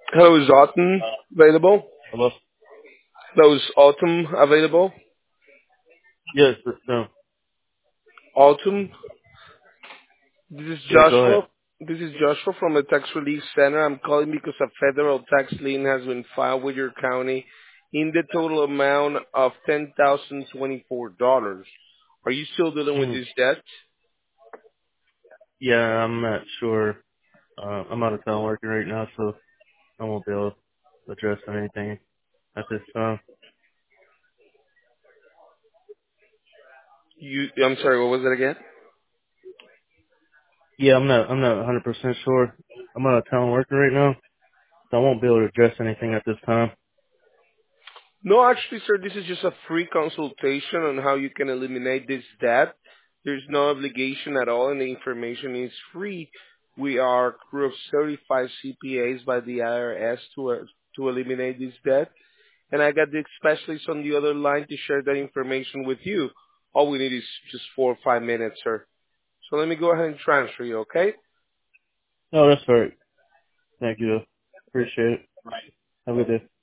Hello, is Autumn available? Hello? Hello, is Autumn available? Yes, no. Autumn, this is Yeah, go ahead. Joshua. This is Joshua from the Tax Relief Center. I'm calling because a federal tax lien has been filed with your county in the total amount of $10,024. Are you still dealing with Hmm. this debt? Yeah, I'm not sure. I'm out of town working right now, so I won't be able to address anything at this time. I'm sorry, what was it again? Yeah, I'm not 100% sure. I'm out of town working right now, so I won't be able to address anything at this time. No, actually, sir, this is just a free consultation on how you can eliminate this debt. There's no obligation at all, and the information is free. We are a crew of certified CPAs by the IRS to eliminate this debt, and I got the specialist on the other line to share that information with you. All we need is just 4 or 5 minutes, sir. So let me go ahead and transfer you, okay? No, that's all right. Thank you. Appreciate it. Have a good day.